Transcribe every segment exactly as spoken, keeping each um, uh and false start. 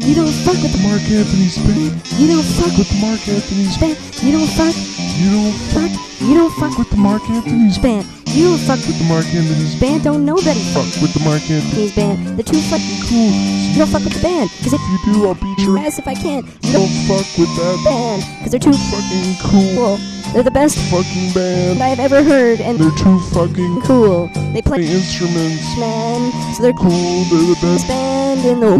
You don't fuck with the Mark Anthony's band. You don't fuck With the Mark Anthony's band. band. You don't fuck. You don't Fuck. You don't fuck with the Mark Anthony's band. band. You don't fuck With the Mark Anthony's band. band. Don't nobody fuck Fuck with the Mark Anthony's these band. They're too fucking cool. You don't fuck with the band. Cause if If you do, I'll beat your ass if I can. You Don't don't fuck with that band. Cause they're too fucking cool cool. They're the best fucking band. I've ever heard. And They're too fucking cool. They play instruments. man. So they're cool. Cool. They're the best Band in the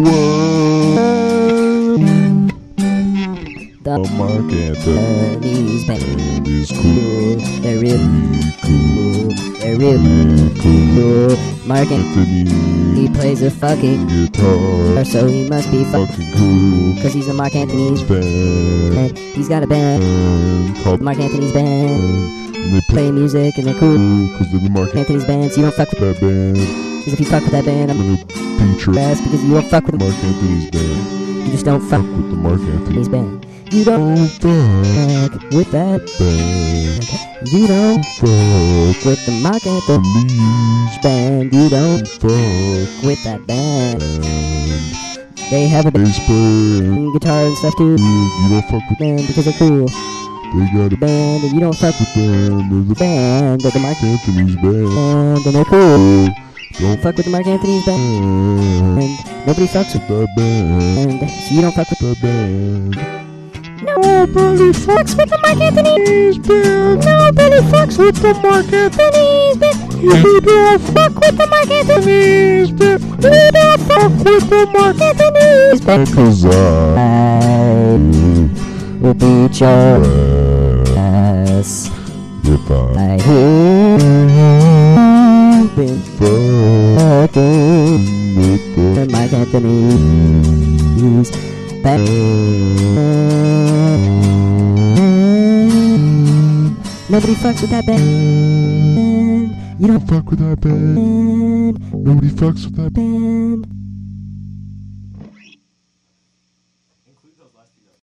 world. world. The The Mark Anthony's band. Anthony is cool. They're real Cool. cool. They're real cool. Mark Anthony, Anthony he plays a fucking guitar. so he must be fucking Fucking cool. cause he's a Mark Anthony's Band. band. He's got a band, Band called Mark Anthony's band. And they play Play music and they're cool. because they're the Mark Anthony's band, so you don't fuck with that band. cause if you fuck with that band, I'm I'm gonna beat your ass because you don't fuck with Mark Anthony's band. you just don't fuck Fuck with the Mark with his Anthony's band. You don't Don't fuck fuck with that band. You don't Fuck with the Mark Anthony's Anthony's band. You don't fuck with that band. band. They have a band, Bass player. guitar and stuff too. You don't fuck with Band because they're cool. They got a Band and you don't fuck with band. They're the band. They're the Mark Anthony's band. band and they're cool. Don't Fuck with the Mark Anthony's band. fuck And nobody fucks with that band. band, so you don't fuck with That band. Nobody fucks with the Mark Anthony's band. Nobody fucks with the Mark Anthony's band. You don't fuck with the Mark Anthony's band. You don't fuck with the Mark Anthony's band. Cause I Will beat your ass if I I hear you've been fucking with the the Mark Anthony's band. Nobody fucks with that band. You don't fuck with that band. band. Nobody fucks with that Band.